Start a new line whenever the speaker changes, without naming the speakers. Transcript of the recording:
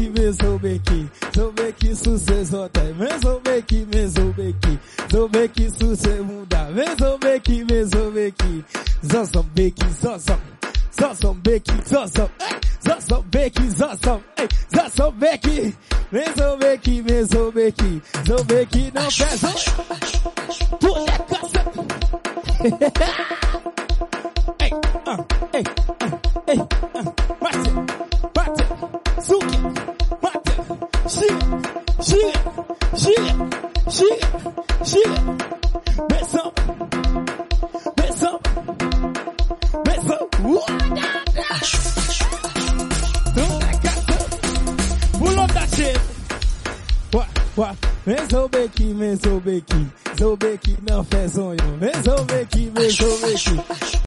Zobeki sucesso até, vem Zobeki, Zobeki sucesso muda, vem Zobeki, Zozobeki, Zozobeki, vem Zobeki, Zobeki não pesa, puta caça. Bate, suque, bate, gira, beção, pulou da cheia, vem Zobeki, Zobeki não fez sonho, vem Zobeki.